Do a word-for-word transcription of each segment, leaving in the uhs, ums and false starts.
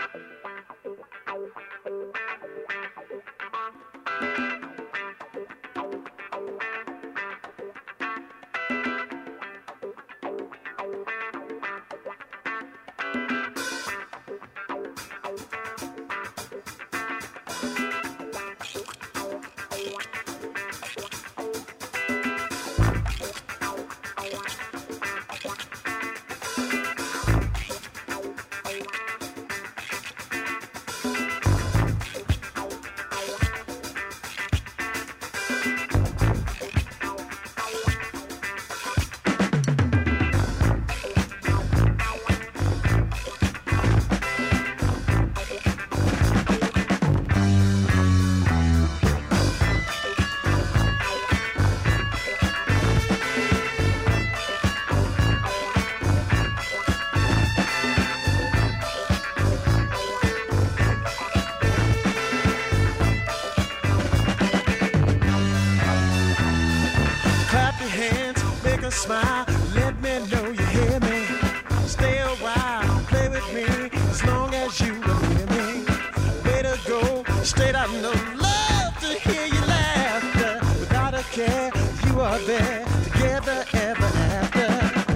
Smile, let me know you hear me. Stay a while, play with me, as long as you will hear me. Way to go, straight out no love to hear you laughter. Without a care, you are there, together ever after.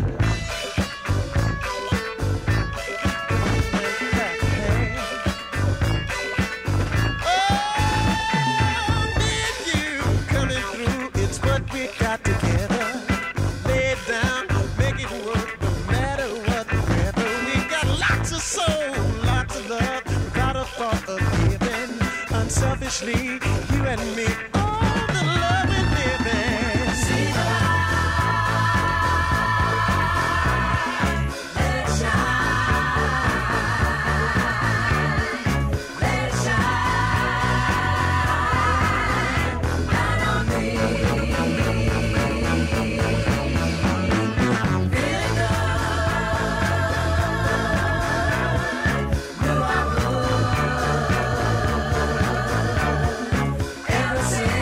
Oh, me and you coming through, it's what we got together. Selfishly, you and me, all the love we live in. See the light, let it shine, let it shine down on me. Feeling good, know I'm good. Ever since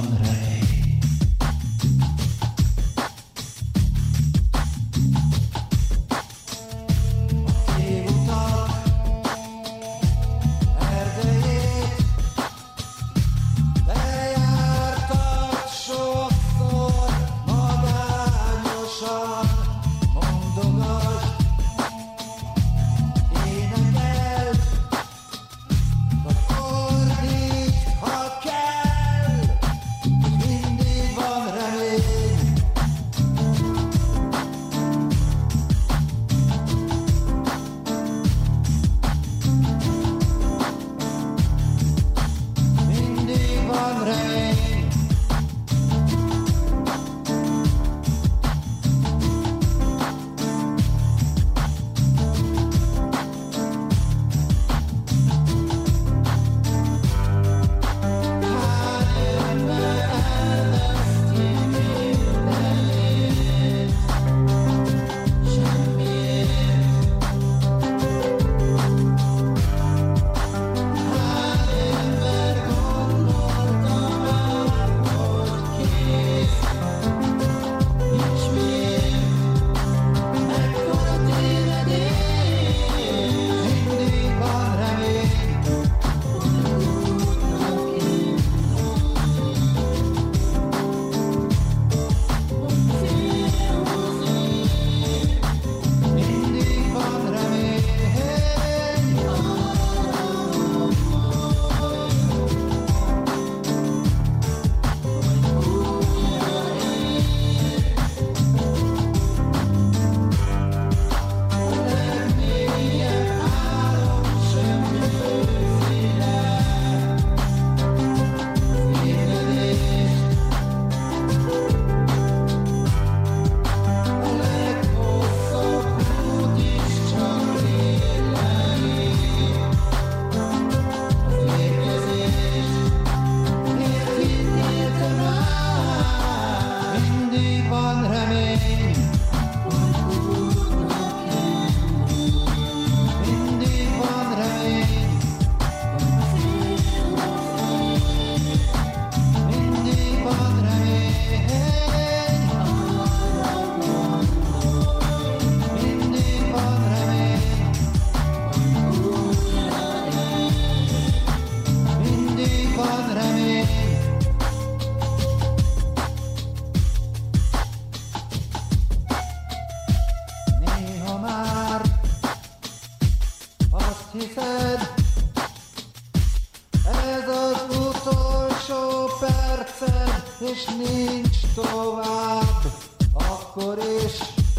és nincs tovább, akkor is,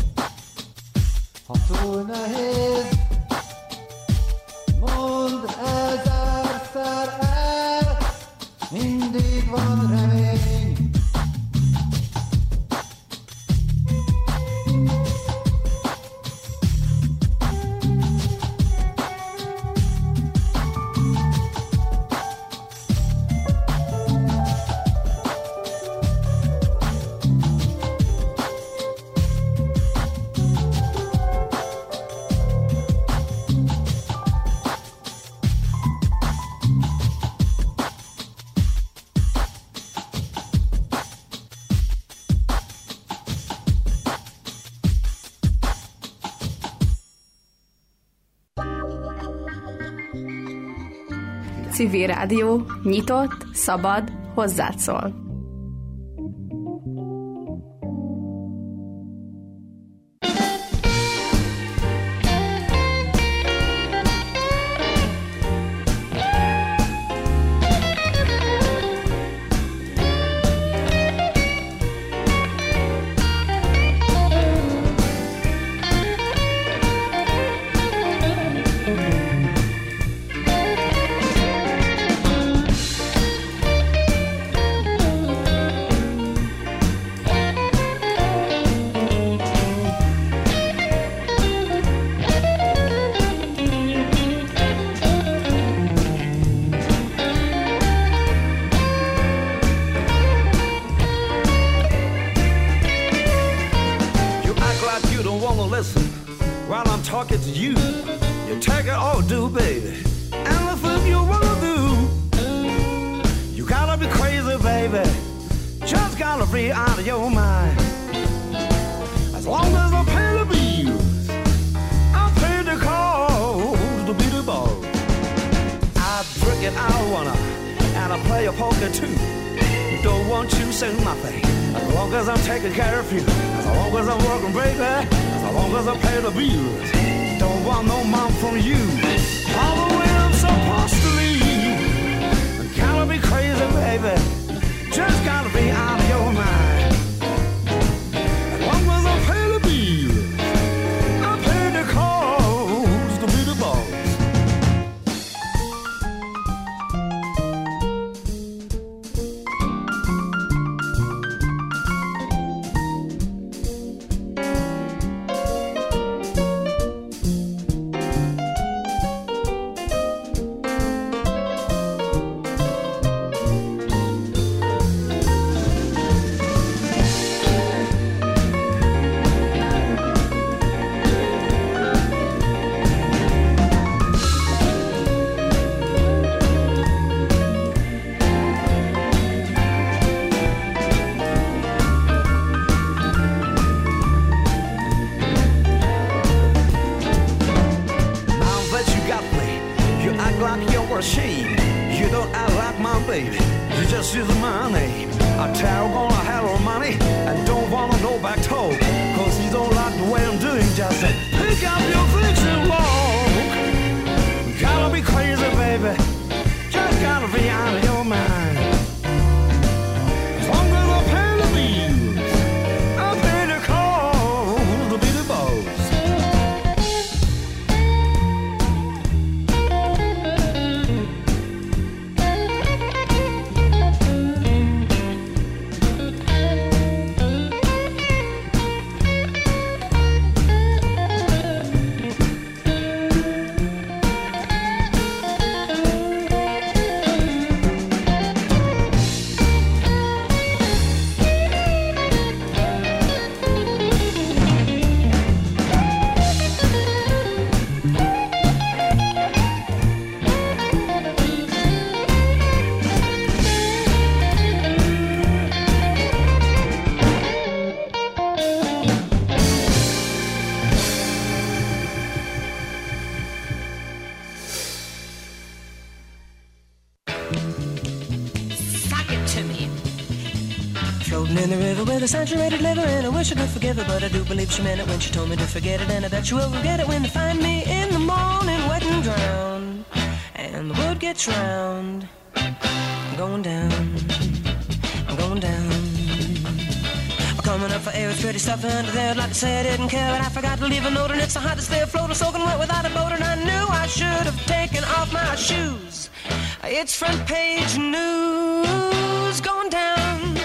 ha túl nehéz, mondd ezerszer el, mindig van remény. Civil Rádió, nyitott, szabad, hozzád szól. gotta be out of your mind. As long as I pay the bills, I pay the cost to be the boss. I drink it, I wanna, and I play a poker too. Don't want you to say nothing. As long as I'm taking care of you, as long as I'm working, baby, as long as I pay the bills. Don't want no mom from you. All the way I'm supposed to leave. Gotta be crazy, baby. Just gotta be out of your mind. As long as I pay the bills, I pay the cost to be the boss. In the river with a saturated liver, and I wish I could forgive her, but I do believe she meant it when she told me to forget it, and I bet you will regret it when you find me in the morning wet and drowned, and the word gets round. I'm going down, I'm going down. I'm coming up for air, it's pretty stuff under there. I'd like to say I didn't care, but I forgot to leave a note, and it's so hot to stay afloat or soaking wet without a boat, and I knew I should have taken off my shoes. It's front page news, going down.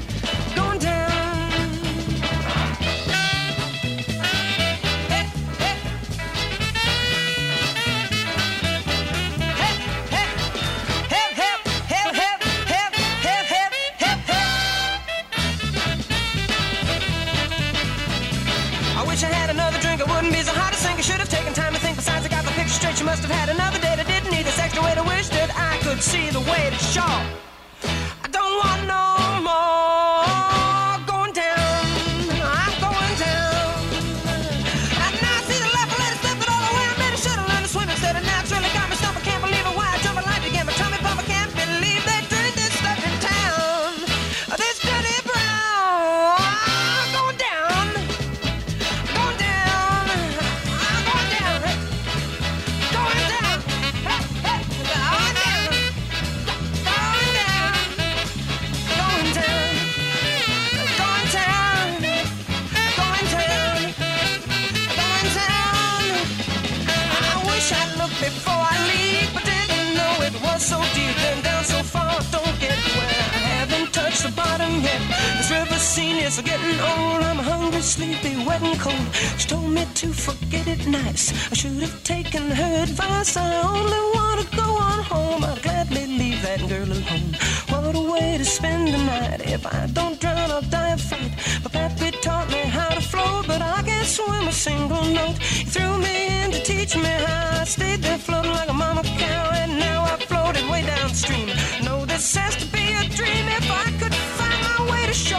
She must have had another date. I didn't need this extra way to wish that I could see the way to shore. I don't want no more going down. I'm going down. And now I see the left, I let it slip it all away. I made a should have learned to swim instead of now. It's really got me stuff. I can't believe it. Why I jump in life again. My tummy pump. I can't believe they drink this stuff in town. This dirty brown. I'm going down. Going down. I'm going down. Going down, hey, hey, going down, going down, going down, going down, going down, going down. I wish I'd looked before I leave, but didn't know it was so deep and down so far. Don't get wet, I haven't touched the bottom yet. This river scene is getting old. I'm hungry, sleepy, wet and cold. She told me to forget it nice. I should have taken her advice. I only want to go on home. I'd gladly leave that girl alone. What a way to spend the night. If I don't drown, I'll die of fright. My pappy taught me how to float, but I can't swim a single note. He threw me in to teach me how. I stayed there floating like a mama cow, and now I floated way downstream. No, this has to be a dream. If I could find my way to shore,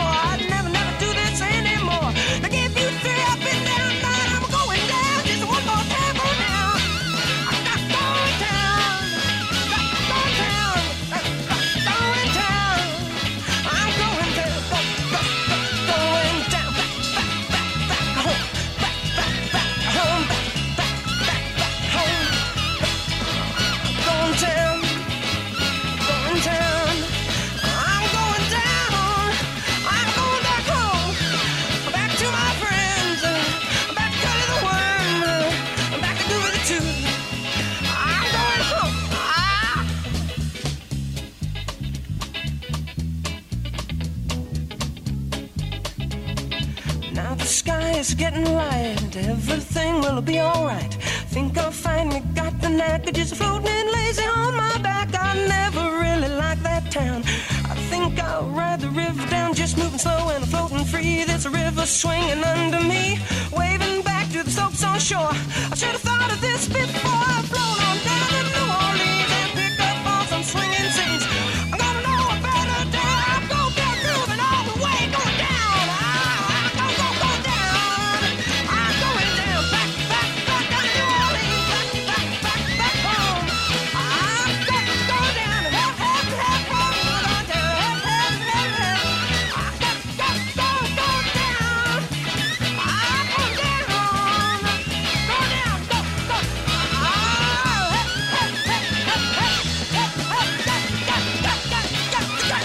sky is getting light. Everything will be alright. Think I finally got the knack of just floating lazy on my back. I never really liked that town. I think I'll ride the river down, just moving slow and floating free. There's a river swinging under me, waving back to the slopes on shore. I should have thought of this before. I float on down to New Orleans and pick up on some swinging scenes. I'm gonna know a better day. I'll go down grooving all the way, going down. I'm go, go, go down. I'm going down, back, back, back down to New Orleans, back, back, back, back home. I'm got to go down, help, help, help, help, go down, help, help, help, help. I got, got to go, go down. I'm going down, go down, go, go. Oh, help, help, help, help, help, help, help, got, got, got, got, got, got, got, got, got, got, got, got, got, got, got, got to go. Got to go, got to go,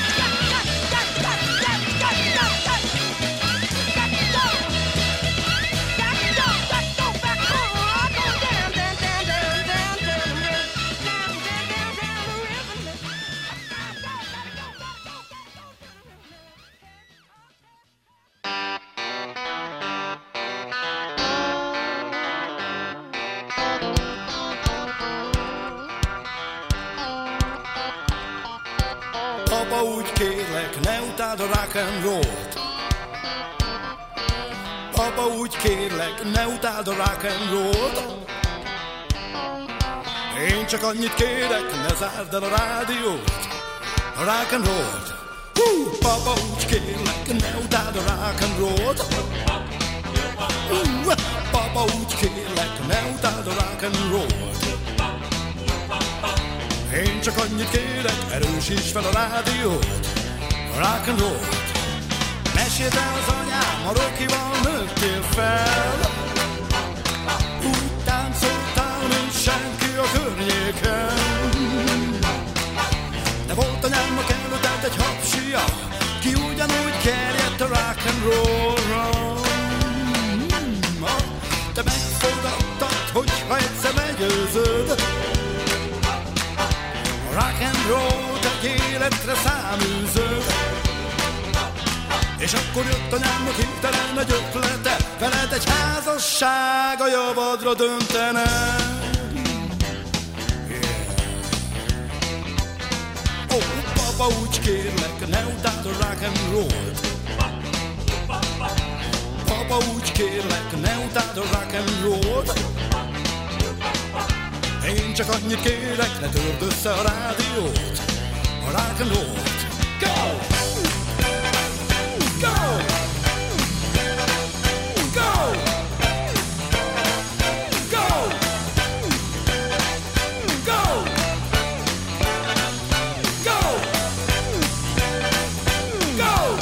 back home. I'm going down, down, down, down, down, down the river, down, down, down, down the river. Gotta go, gotta go, gotta go, Apa, úgy kérlek, ne utáld a rock and roll-t. Apa, úgy kérlek, ne utáld a rock and roll-t. Én csak annyit kérek, ne zárd el a rádiót, a rock and roll-t. Hú, papa, úgy kérlek, ne utáld a rock and roll-t. Hú, papa, úgy kérlek, ne utáld a rock and roll-t. Én csak annyit kérek, erősíts fel a rádiót, a rock and roll-t. Meséld el az anyám, a Rockival nőttél fel. Úgy táncoltál, mint senki a környéken. De volt anyámnak előtted egy hapsia, ki ugyanúgy kerjedt a rock and roll-ra. Te megfogadtad, hogyha egyszer legyőzöd rock and roll-t, egy életre száműző. És akkor jött anyámnak hirtelen egy ötlete, veled egy házasság a javadra döntene. Yeah. Ó, oh, papa, úgy kérlek, ne utáld a rock and roll-t. Papa, úgy kérlek, ne utáld a rock and roll-t. Én csak annyit kérek, ne törd össze a rádiót, a rock and roll-t. Go! Go! Go! Go! Go! Go! Go!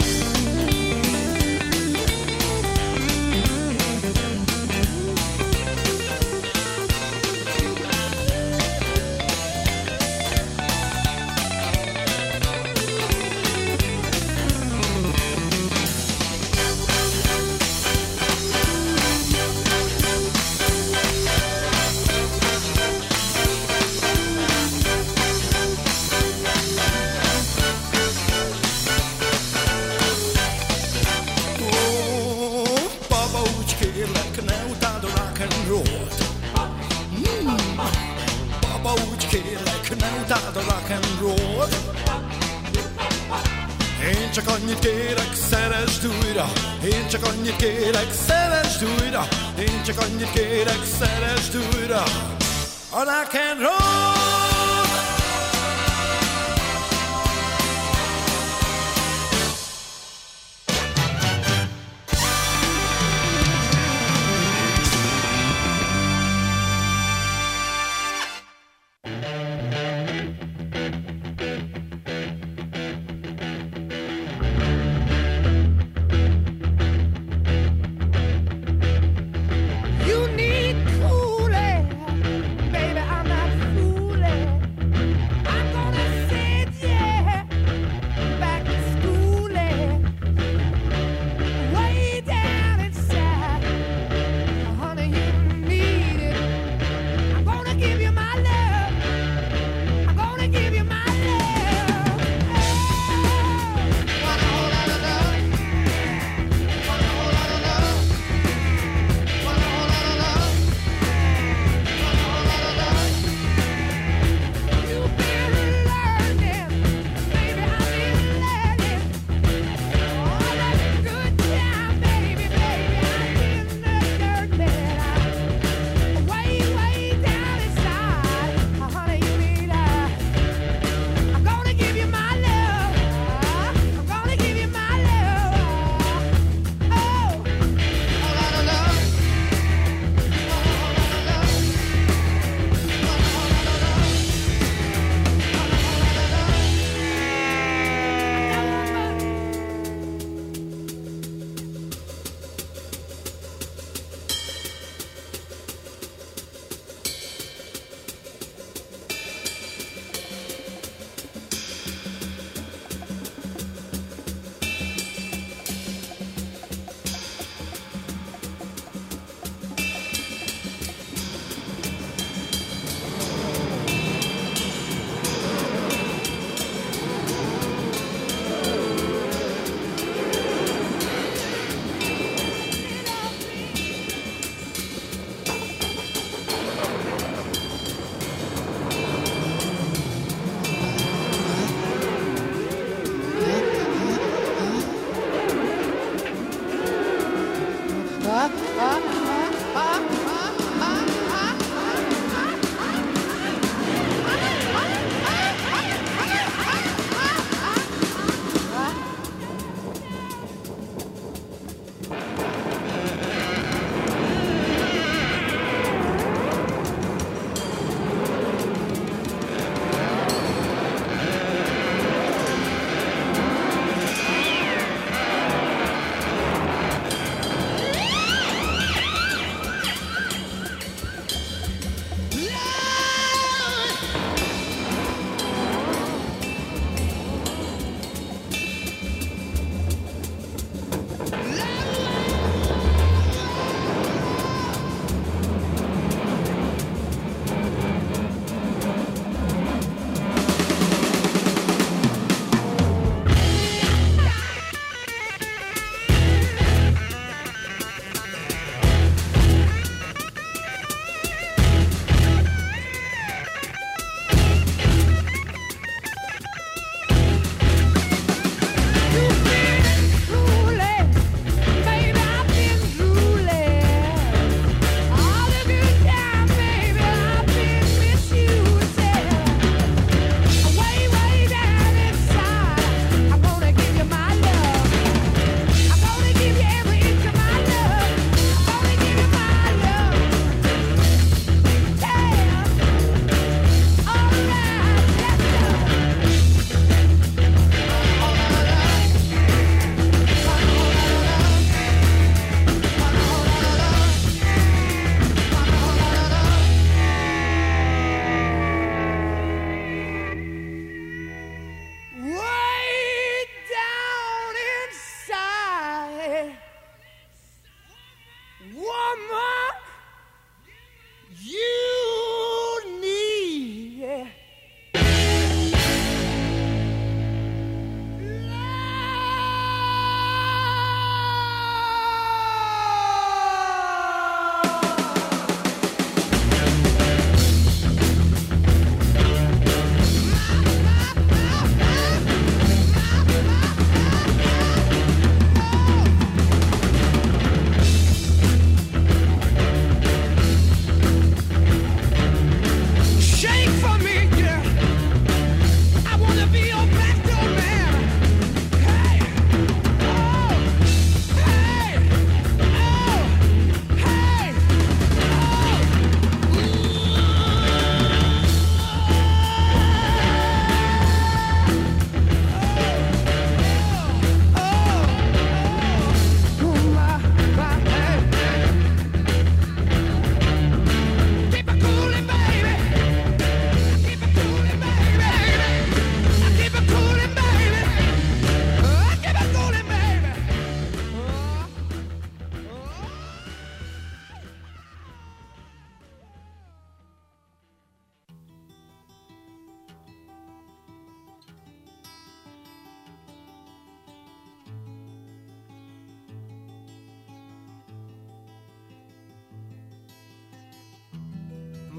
Utáld a rock and roll. Én csak annyit kérek, szeresd újra. Én csak annyit kérek, szeresd újra. Én csak annyit kérek, szeresd újra. A rock and roll. You need cool air, baby. I'm not fooling.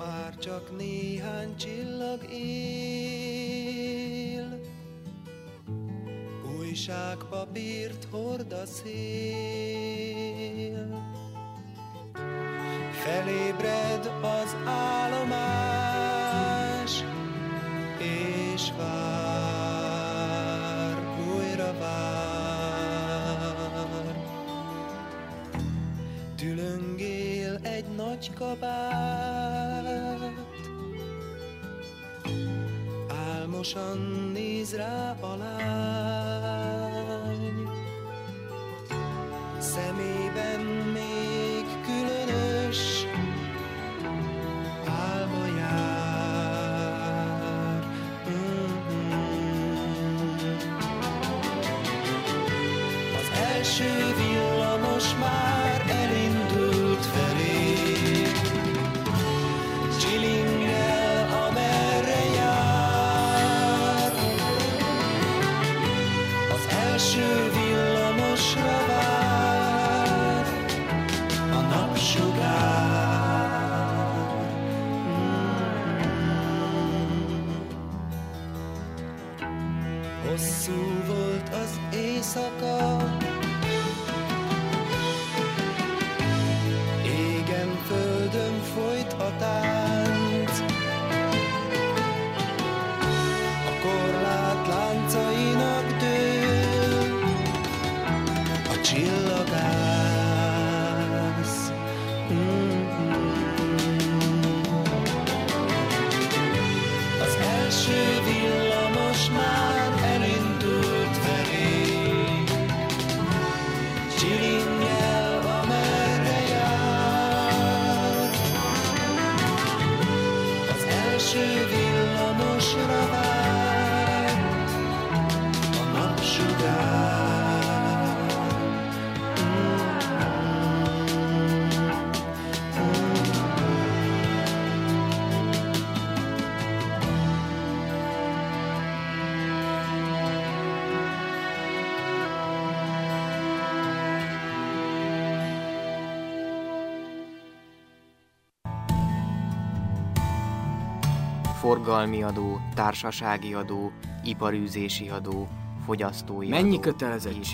már csak néhány csillag él. Újságpapírt hord a szél. Felébred az állomás, és vár, újra vár. Tülöngél egy nagy kabát, álmosan néz rá a lány. Szemében még különös álma jár. Az első villamos már elindult felé, csilingel, amerre jár. Az első villamosra vár a napsugár. Hosszú volt az éjszaka, égen földön folyt a tánc. A korlát láncainak dől a csillagász. Az első villamos már elindult felé, csilingel, amerre jár. Az első villamosra vár a napsugár. Forgalmi adó, társasági adó, iparűzési adó, fogyasztói Mennyi adó kötelezettség? és